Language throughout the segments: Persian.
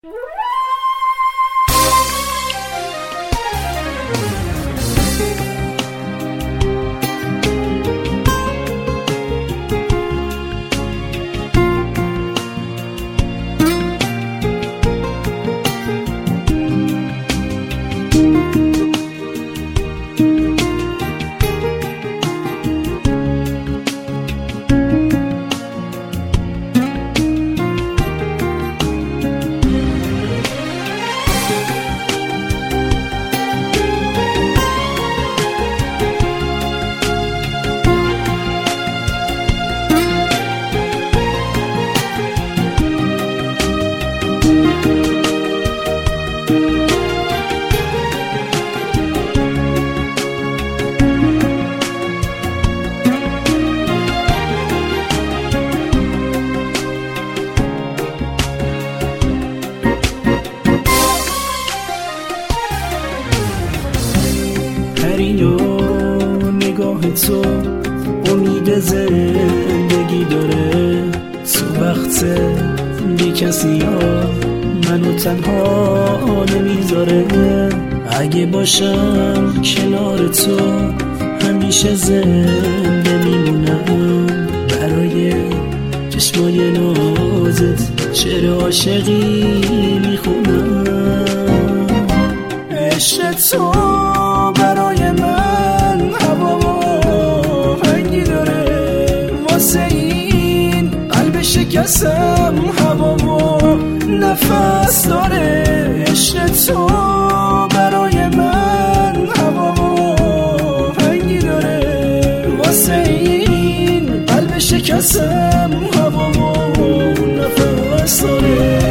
پرینو نگاه تو امید زندگی داره، تو وقت بی کسی ها منو تنها نمیذاره. اگه باشم کنار تو همیشه زنده میمونم، برای چشمای نازت شعر عاشقی میخونم. عشق تو برای من هوا و هنگی داره، واسه این قلب شکستم هوا و نفس داره. عشق تو برای من هوا و هنگی داره، واسه این قلب شکستم هوا و نفس داره.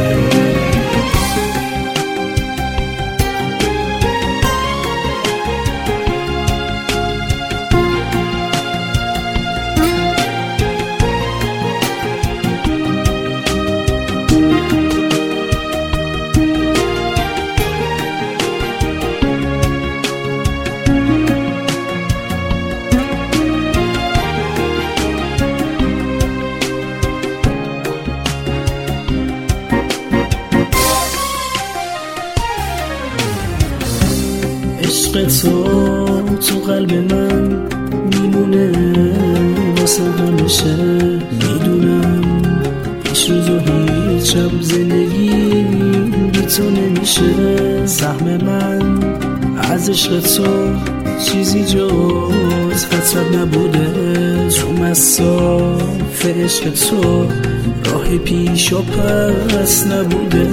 عشق تو قلب من میمونه واسه همیشه. میدونم هیچ روز و هیچ شب زندگی بی تو نمیشه. سهم من از عشق تو چیزی جز حسرت نبوده، تو مصاف عشق تو راه پیش و پس نبوده.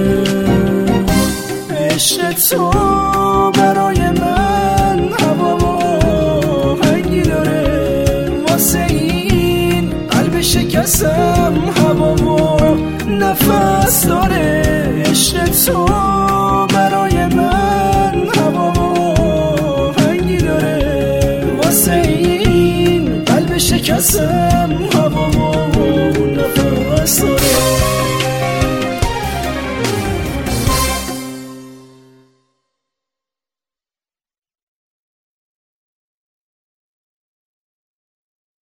عشق تو برای من هوا و هنگی داره، واسه این قلب شکستم هوا و نفس داره. عشق تو برای من هوا و هنگی داره، واسه این قلب شکستم هوا و نفس داره.